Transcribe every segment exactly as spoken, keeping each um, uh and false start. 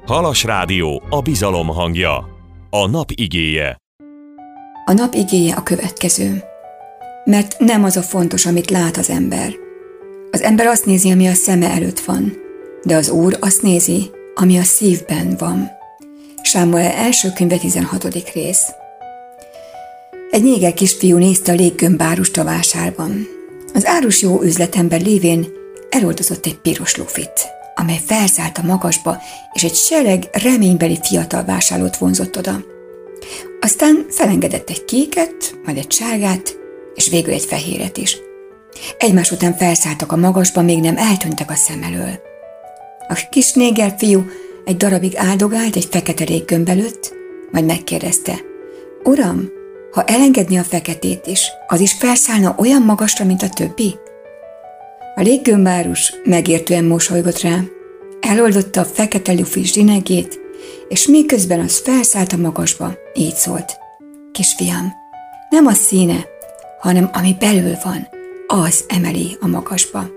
Halas Rádió, a bizalom hangja. A nap igéje. A nap igéje a következő. Mert nem az a fontos, amit lát az ember. Az ember azt nézi, ami a szeme előtt van, de az Úr azt nézi, ami a szívben van. Sámuel első könyve tizenhatodik rész. Egy néger kisfiú nézte a léggömbárust a vásárban. Az árus jó üzletember lévén eloldozott egy piros lufit, amely felszállt a magasba, és egy sereg reménybeli fiatal vásárlót vonzott oda. Aztán felengedett egy kéket, majd egy sárgát, és végül egy fehéret is. Egymás után felszálltak a magasba, még nem eltűntek a szem elől. A kis néger fiú egy darabig áldogált egy fekete léggömb előtt, majd megkérdezte: Uram, ha elengedni a feketét is, az is felszállna olyan magasra, mint a többi? A léggömbárus megértően mosolygott rá, eloldotta a fekete lufi zsinegét, és miközben az felszállt a magasba, így szólt: Kisfiam, nem a színe, hanem ami belül van, az emeli a magasba.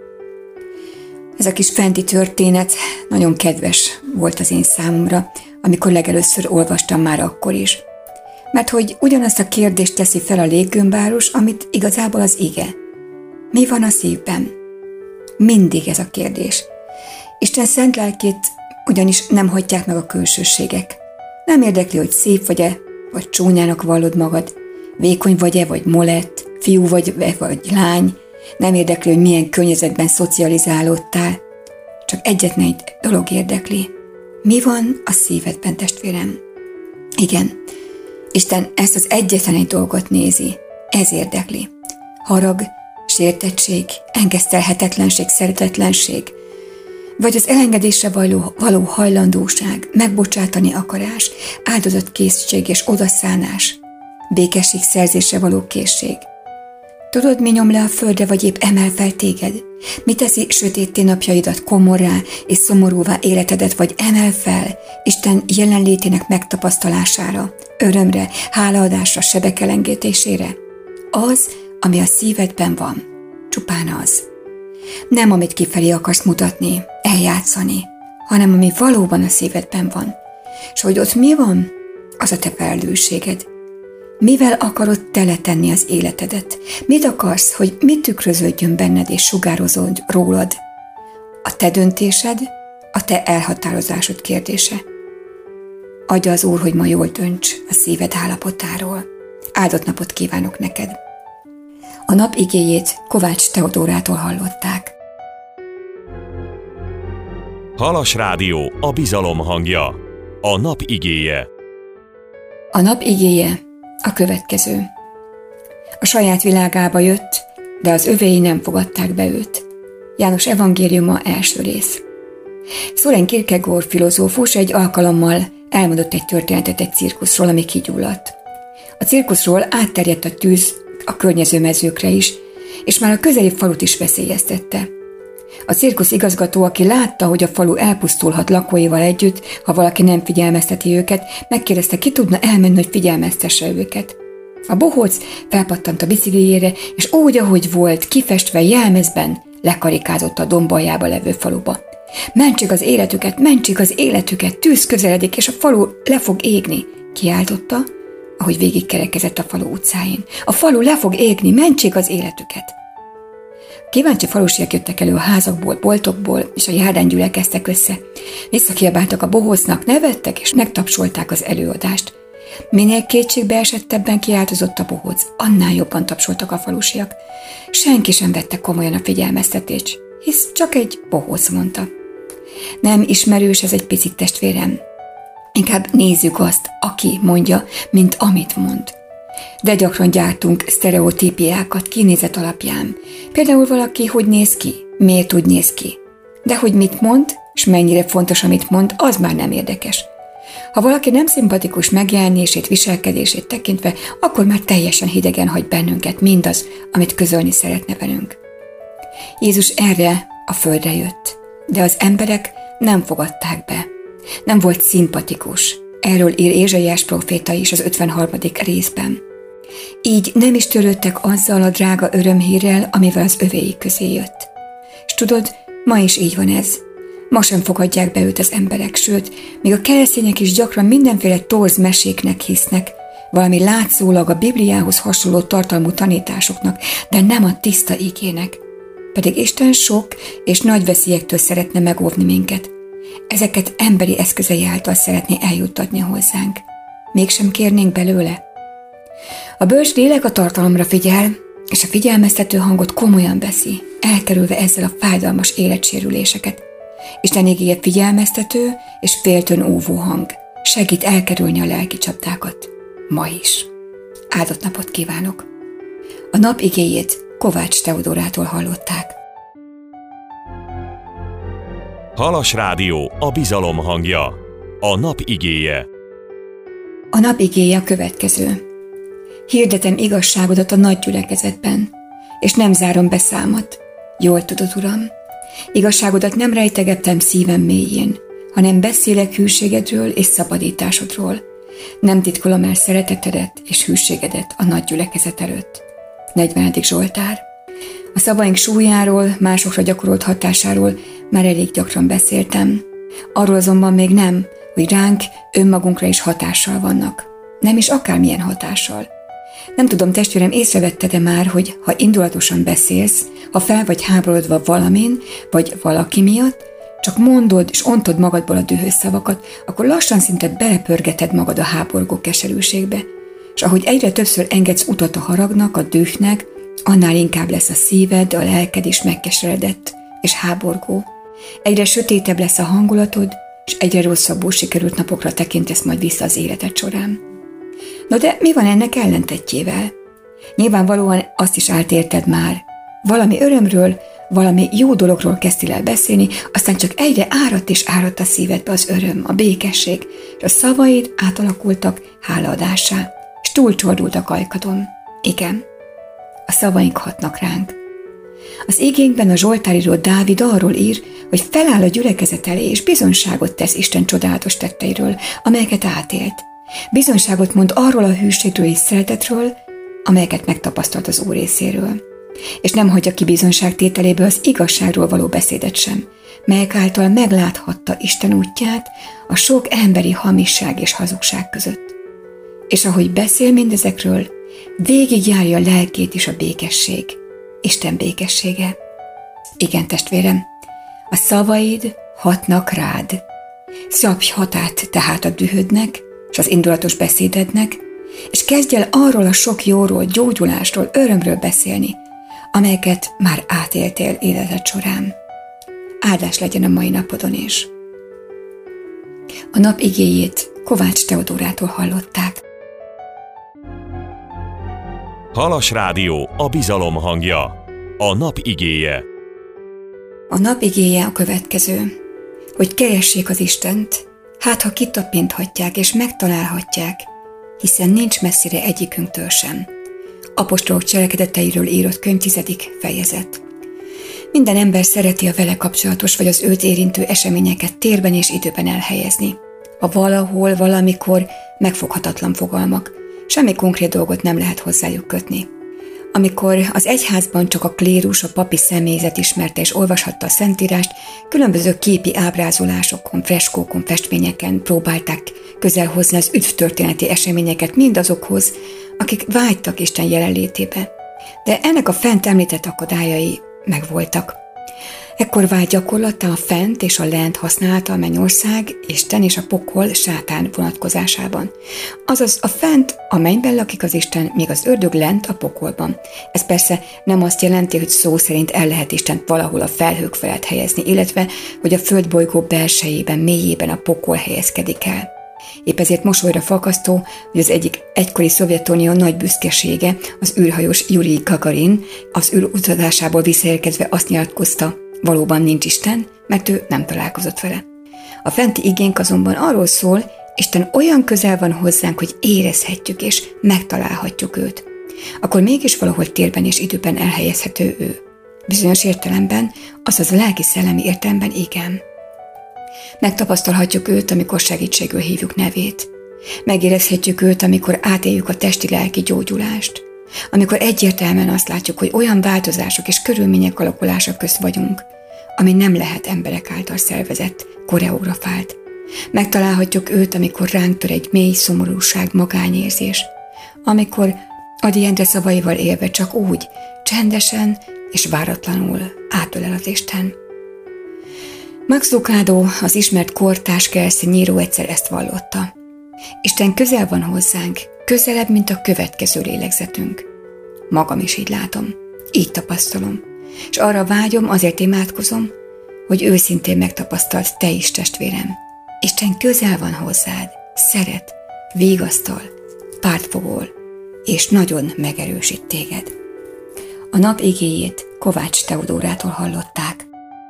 Ez a kis fenti történet nagyon kedves volt az én számomra, amikor legelőször olvastam, már akkor is. Mert hogy ugyanazt a kérdést teszi fel a léggömbárus, amit igazából az ige. Mi van a szívben? Mindig ez a kérdés. Isten szent lelkét ugyanis nem hagyják meg a külsőségek. Nem érdekli, hogy szép vagy-e, vagy csúnyának vallod magad, vékony vagy-e, vagy molett, fiú vagy-e, vagy lány. Nem érdekli, hogy milyen környezetben szocializálódtál. Csak egyetlen egy dolog érdekli. Mi van a szívedben, testvérem? Igen, Isten ezt az egyetlen egy dolgot nézi. Ez érdekli. Harag, sértettség, engesztelhetetlenség, szeretetlenség, vagy az elengedésre való, való hajlandóság, megbocsátani akarás, áldozatkészség és odaszánás, békesség szerzésre való készség. Tudod, mi nyom le a földre, vagy épp emel fel téged? Mi teszi sötétté napjaidat, komorrá és szomorúvá életedet, vagy emel fel Isten jelenlétének megtapasztalására, örömre, hálaadásra, sebek elengedésére? Az, ami a szívedben van, csupán az. Nem, amit kifelé akarsz mutatni, eljátszani, hanem ami valóban a szívedben van. És hogy ott mi van, az a te felelősséged. Mivel akarod teletenni az életedet? Mit akarsz, hogy mit tükröződjön benned és sugározódj rólad? A te döntésed, a te elhatározásod kérdése. Adja az Úr, hogy ma jól dönts a szíved állapotáról. Áldott napot kívánok neked! A nap igéjét Kovács Teodórától hallották. Halas Rádió, a bizalom hangja. A nap igéje. A nap igéje a következő. A saját világába jött, de az övéi nem fogadták be őt. János evangéliuma első rész. Søren Kierkegaard filozófus egy alkalommal elmondott egy történetet egy cirkuszról, ami kigyulladt. A cirkuszról átterjedt a tűz a környező mezőkre is, és már a közeli falut is veszélyeztette. A cirkusz igazgató, aki látta, hogy a falu elpusztulhat lakóival együtt, ha valaki nem figyelmezteti őket, megkérdezte, ki tudna elmenni, hogy figyelmeztesse őket. A bohóc felpattant a biciklijére, és úgy, ahogy volt, kifestve jelmezben, lekarikázott a dombaljába levő faluba. Mentsék az életüket, mentsék az életüket, tűz közeledik, és a falu le fog égni, kiáltotta, ahogy végigkerekezett a falu utcáin. A falu le fog égni, mentsék az életüket! Kíváncsi falusiak jöttek elő a házakból, boltokból, és a járdán gyülekeztek össze. Visszakiabáltak a bohócnak, nevettek, és megtapsolták az előadást. Minél kétségbe esettebben kiáltozott a bohóc, annál jobban tapsoltak a falusiak. Senki sem vette komolyan a figyelmeztetést, hisz csak egy bohóc mondta. Nem ismerős ez egy picit, testvérem? Inkább nézzük azt, aki mondja, mint amit mond. De gyakran gyártunk sztereotípiákat kinézet alapján. Például valaki hogy néz ki, miért úgy néz ki. De hogy mit mond, és mennyire fontos, amit mond, az már nem érdekes. Ha valaki nem szimpatikus megjelenését, viselkedését tekintve, akkor már teljesen hidegen hagy bennünket mindaz, amit közölni szeretne velünk. Jézus erre a földre jött, de az emberek nem fogadták be. Nem volt szimpatikus. Erről ír Ézsaiás próféta is az ötvenharmadik részben. Így nem is törődtek azzal a drága örömhírrel, amivel az övéi közé jött. És tudod, ma is így van ez. Ma sem fogadják be őt az emberek, sőt, még a keresztények is gyakran mindenféle torz meséknek hisznek, valami látszólag a Bibliához hasonló tartalmú tanításoknak, de nem a tiszta igének. Pedig Isten sok és nagy veszélyektől szeretne megóvni minket. Ezeket emberi eszközei által szeretné eljuttatni hozzánk. Mégsem kérnénk belőle? A bölcs lélek a tartalomra figyel, és a figyelmeztető hangot komolyan veszi, elkerülve ezzel a fájdalmas életsérüléseket. Isten igéje figyelmeztető és féltőn óvó hang. Segít elkerülni a lelki csapdákat. Ma is. Áldott napot kívánok! A nap igéjét Kovács Teodórától hallották. Halas Rádió, a bizalom hangja. A nap igéje. A nap igéje a következő. Hirdetem igazságodat a nagy gyülekezetben, és nem zárom be számat. Jól tudod, Uram, igazságodat nem rejtegettem szívem mélyén, hanem beszélek hűségedről és szabadításodról. Nem titkolom el szeretetedet és hűségedet a nagy gyülekezet előtt. negyvenedik Zsoltár. A szavaink súlyáról, másokra gyakorolt hatásáról már elég gyakran beszéltem. Arról azonban még nem, hogy ránk, önmagunkra is hatással vannak. Nem is akármilyen hatással. Nem tudom, testvérem, észrevetted-e már, hogy ha indulatosan beszélsz, ha fel vagy háborodva valamin, vagy valaki miatt, csak mondod és ontod magadból a dühös szavakat, akkor lassan szinte belepörgeted magad a háborgó keserűségbe. És ahogy egyre többször engedsz utat a haragnak, a dühnek, annál inkább lesz a szíved, a lelked is megkeseredett és háborgó. Egyre sötétebb lesz a hangulatod, és egyre rosszabbul sikerült napokra tekintesz majd vissza az életed során. Na de mi van ennek ellentettjével? Nyilvánvalóan azt is átérted már. Valami örömről, valami jó dologról kezdtél el beszélni, aztán csak egyre áradt és áradt a szívedbe az öröm, a békesség, és a szavaid átalakultak hálaadásá, és túlcsordult a kajkadon. Igen, a szavaink hatnak ránk. Az igénkben a Zsoltáríró Dávid arról ír, hogy feláll a gyülekezet elé, és bizonyságot tesz Isten csodálatos tetteiről, amelyeket átélt. Bizonyságot mond arról a hűségről és szeretetről, amelyeket megtapasztalt az Úr részéről. És nem hagyja ki bizonyságtételéből az igazságról való beszédet sem, melyek által megláthatta Isten útját a sok emberi hamisság és hazugság között. És ahogy beszél mindezekről, végigjárja a lelkét is a békesség, Isten békessége. Igen, testvérem, a szavaid hatnak rád. Szabj hatát tehát a dühödnek és az indulatos beszédednek, és kezdj el arról a sok jóról, gyógyulásról, örömről beszélni, amelyeket már átéltél életed során. Áldás legyen a mai napodon is. A nap igéjét Kovács Teodórától hallották. Halas Rádió, a bizalom hangja. A nap igéje. A nap igéje a következő, hogy keressék az Istent, hát ha kitapinthatják és megtalálhatják, hiszen nincs messzire egyikünktől sem. Apostolok cselekedeteiről írott könyv tizedik fejezet. Minden ember szereti a vele kapcsolatos vagy az őt érintő eseményeket térben és időben elhelyezni. A valahol, valamikor megfoghatatlan fogalmak, semmi konkrét dolgot nem lehet hozzájuk kötni. Amikor az egyházban csak a klérus, a papi személyzet ismerte és olvashatta a Szentírást, különböző képi ábrázolásokon, freskókon, festményeken próbálták közel hozni az üdvtörténeti eseményeket mindazokhoz, akik vágytak Isten jelenlétébe. De ennek a fent említett akadályai megvoltak. Ekkor vált gyakorlattá a fent és a lent használata a mennyország, Isten és a pokol, sátán vonatkozásában. Azaz a fent a mennyben lakik az Isten, míg az ördög lent a pokolban. Ez persze nem azt jelenti, hogy szó szerint el lehet Istent valahol a felhők felett helyezni, illetve hogy a földbolygó belsejében, mélyében a pokol helyezkedik el. Épp ezért mosolyra fakasztó, hogy az egyik egykori Szovjetunió nagy büszkesége, az űrhajós Jurij Gagarin az űrutazásából visszaérkezve azt nyilatkozta, valóban nincs Isten, mert ő nem találkozott vele. A fenti igénk azonban arról szól, Isten olyan közel van hozzánk, hogy érezhetjük és megtalálhatjuk őt. Akkor mégis valahol térben és időben elhelyezhető ő. Bizonyos értelemben, azaz a lelki-szellemi értelemben igen. Megtapasztalhatjuk őt, amikor segítségül hívjuk nevét. Megérezhetjük őt, amikor átéljük a testi-lelki gyógyulást. Amikor egyértelműen azt látjuk, hogy olyan változások és körülmények alakulása közt vagyunk, ami nem lehet emberek által szervezett, koreografált. Megtalálhatjuk őt, amikor ránk tör egy mély szomorúság, magányérzés, amikor Ady Endre szavaival élve csak úgy, csendesen és váratlanul átölel az Isten. Max Lucado, az ismert kortárs keresztény író egyszer ezt vallotta. Isten közel van hozzánk, közelebb, mint a következő lélegzetünk. Magam is így látom, így tapasztalom, és arra vágyom, azért imádkozom, hogy őszintén megtapasztalt te is, testvérem. Isten közel van hozzád, szeret, vigasztal, pártfogol, és nagyon megerősít téged. A nap igéjét Kovács Teodórától hallották.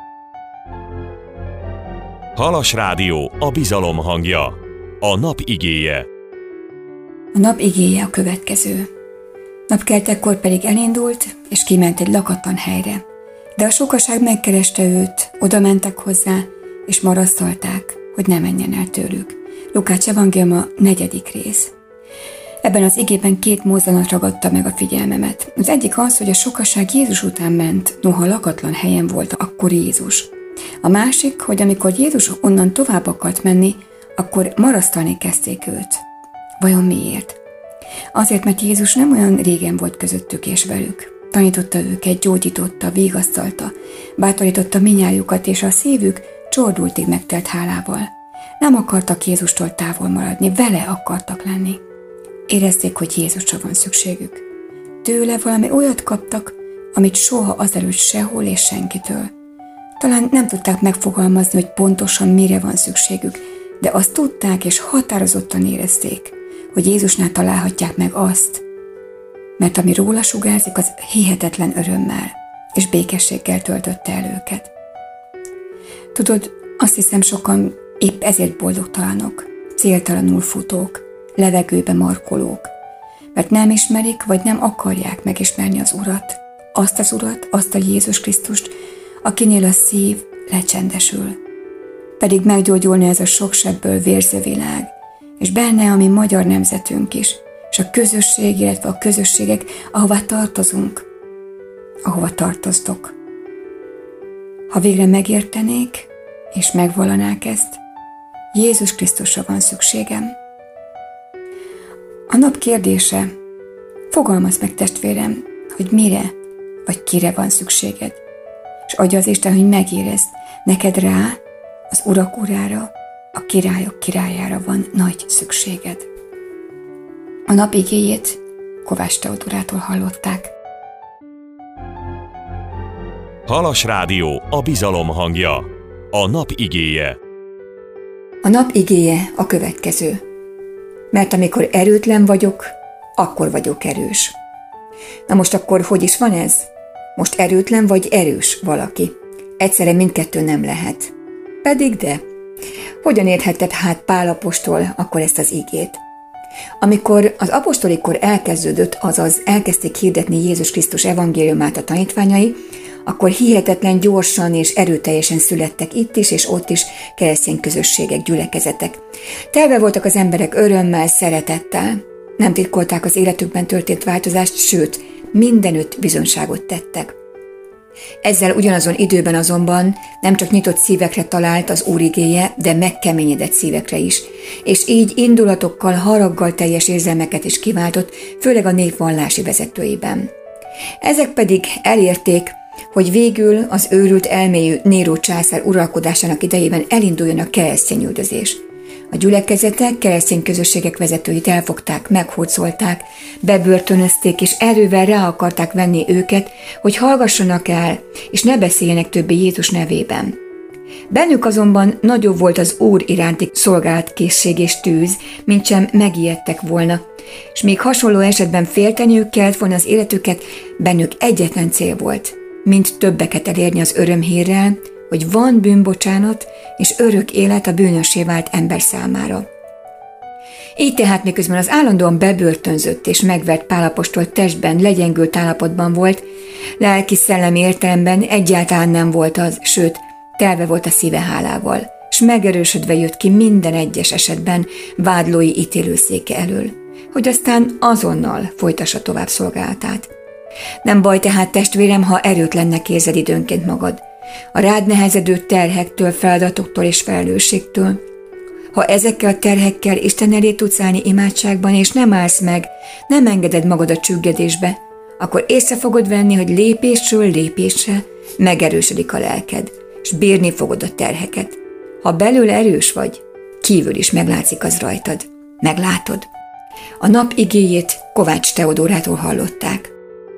Halas Rádió, a bizalom hangja. A nap igéje. A nap igéje a következő. Napkeltekkor pedig elindult, és kiment egy lakatlan helyre. De a sokaság megkereste őt, oda mentek hozzá, és marasztalták, hogy ne menjen el tőlük. Lukács evangéliuma, negyedik rész. Ebben az igében két mozzanat ragadta meg a figyelmemet. Az egyik az, hogy a sokaság Jézus után ment, noha lakatlan helyen volt akkor Jézus. A másik, hogy amikor Jézus onnan tovább akart menni, akkor marasztalni kezdték őt. Vajon miért? Azért, mert Jézus nem olyan régen volt közöttük és velük. Tanította őket, gyógyította, vigasztalta, bátorította minnyájukat, és a szívük csordultig megtelt hálával. Nem akartak Jézustól távol maradni, vele akartak lenni. Érezték, hogy Jézusra van szükségük. Tőle valami olyat kaptak, amit soha azelőtt sehol és senkitől. Talán nem tudták megfogalmazni, hogy pontosan mire van szükségük, de azt tudták és határozottan érezték, hogy Jézusnál találhatják meg azt, mert ami róla sugárzik, az hihetetlen örömmel és békességgel töltötte el őket. Tudod, azt hiszem, sokan épp ezért boldogtalanok, céltalanul futók, levegőbe markolók, mert nem ismerik, vagy nem akarják megismerni az Urat, azt az Urat, azt a Jézus Krisztust, akinél a szív lecsendesül. Pedig meggyógyulna ez a sok sebből vérző világ, és benne a mi magyar nemzetünk is, és a közösség, illetve a közösségek, ahová tartozunk, ahova tartoztok. Ha végre megértenék, és megvallanák ezt, Jézus Krisztusra van szükségem. A nap kérdése, fogalmazd meg, testvérem, hogy mire vagy kire van szükséged, és adja az Isten, hogy megérezd, neked rá, az Urak Urára, a királyok királyára van nagy szükséged. A nap igéjét Kovács Teodórától hallották. Halas Rádió, a bizalom hangja. A nap igéje. A nap igéje a következő. Mert amikor erőtlen vagyok, akkor vagyok erős. Na most akkor hogy is van ez? Most erőtlen vagy erős valaki? Egyszerre mindkettő nem lehet. Pedig de. Hogyan érthetett hát Pál apostol akkor ezt az igét? Amikor az apostoli kor elkezdődött, azaz elkezdték hirdetni Jézus Krisztus evangéliumát a tanítványai, akkor hihetetlen gyorsan és erőteljesen születtek itt is és ott is keresztény közösségek, gyülekezetek. Telve voltak az emberek örömmel, szeretettel, nem titkolták az életükben történt változást, sőt, mindenütt bizonyságot tettek. Ezzel ugyanazon időben azonban nem csak nyitott szívekre talált az Úr igéje, de megkeményedett szívekre is, és így indulatokkal, haraggal teljes érzelmeket is kiváltott, főleg a nép vallási vezetőiben. Ezek pedig elérték, hogy végül az őrült elméjű Néró császár uralkodásának idejében elinduljon a keresztényüldözés. A gyülekezetek, keresztény közösségek vezetőit elfogták, meghurcolták, bebörtönözték, és erővel rá akarták venni őket, hogy hallgassanak el, és ne beszéljenek többé Jézus nevében. Bennük azonban nagyobb volt az Úr iránti szolgálatkészség és tűz, mint sem megijedtek volna, és még hasonló esetben félteniük kellett volna az életüket, bennük egyetlen cél volt, mint többeket elérni az örömhírrel, hogy van bűnbocsánat és örök élet a bűnössé vált ember számára. Így tehát miközben az állandóan bebörtönzött és megvert Pál apostol testben legyengült állapotban volt, lelki-szellemi értelemben egyáltalán nem volt az, sőt, telve volt a szíve hálával, s megerősödve jött ki minden egyes esetben vádlói ítélőszéke elől, hogy aztán azonnal folytassa tovább szolgálatát. Nem baj tehát, testvérem, ha erőtlennek érzed időnként magad, a rád nehezedő terhektől, feladatoktól és felelősségtől. Ha ezekkel a terhekkel Isten elé tudsz állni imádságban, és nem állsz meg, nem engeded magad a csüggedésbe, akkor észre fogod venni, hogy lépésről lépésre megerősödik a lelked, és bírni fogod a terheket. Ha belül erős vagy, kívül is meglátszik az rajtad. Meglátod. A nap igéjét Kovács Teodórától hallották.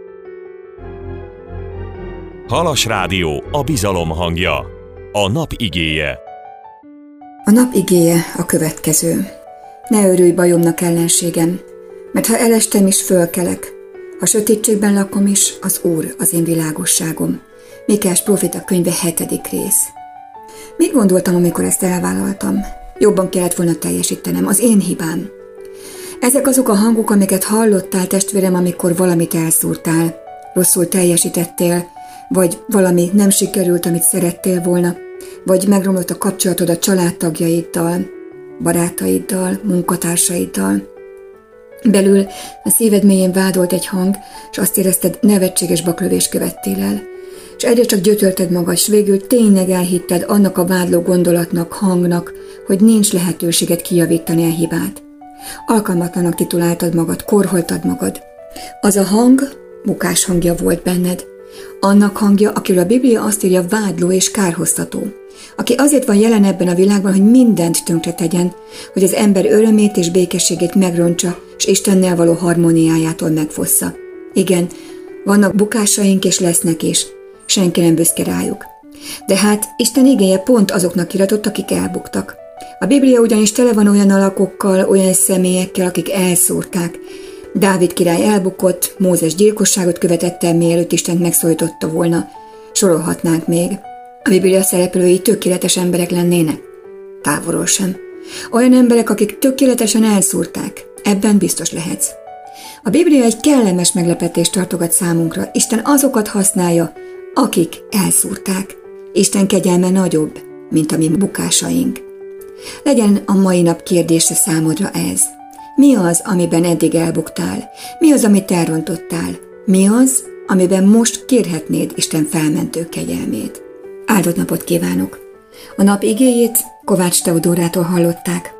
Halas Rádió, a bizalom hangja. A nap igéje. A nap igéje a következő. Ne örülj bajomnak, ellenségem, mert ha elestem is, fölkelek. Ha sötétségben lakom is, az Úr az én világosságom. Mikás próféta könyve hetedik rész. Mit gondoltam, amikor ezt elvállaltam? Jobban kellett volna teljesítenem, az én hibám. Ezek azok a hangok, amiket hallottál, testvérem, amikor valamit elszúrtál, rosszul teljesítettél, vagy valami nem sikerült, amit szerettél volna, vagy megromlott a kapcsolatod a családtagjaiddal, barátaiddal, munkatársaiddal. Belül a szíved mélyén vádolt egy hang, és azt érezted, nevetséges baklövést követtél el. És egyre csak gyötörted magad, és végül tényleg elhitted annak a vádló gondolatnak, hangnak, hogy nincs lehetőséged kijavítani a hibát. Alkalmatlanak tituláltad magad, korholtad magad. Az a hang bukás hangja volt benned. Annak hangja, akiről a Biblia azt írja, vádló és kárhoztató. Aki azért van jelen ebben a világban, hogy mindent tönkre tegyen, hogy az ember örömét és békességét megrontsa, és Istennel való harmóniájától megfossza. Igen, vannak bukásaink és lesznek is. Senki nem büszke rájuk. De hát Isten igéje pont azoknak iratott, akik elbuktak. A Biblia ugyanis tele van olyan alakokkal, olyan személyekkel, akik elszúrták. Dávid király elbukott, Mózes gyilkosságot követett el, mielőtt Istent megszólította volna. Sorolhatnánk még. A Biblia szereplői tökéletes emberek lennének? Távolról sem. Olyan emberek, akik tökéletesen elszúrták. Ebben biztos lehetsz. A Biblia egy kellemes meglepetést tartogat számunkra. Isten azokat használja, akik elszúrták. Isten kegyelme nagyobb, mint a mi bukásaink. Legyen a mai nap kérdése számodra ez. Mi az, amiben eddig elbuktál? Mi az, amit elrontottál? Mi az, amiben most kérhetnéd Isten felmentő kegyelmét? Áldott napot kívánok! A nap igéjét Kovács Teodórától hallották.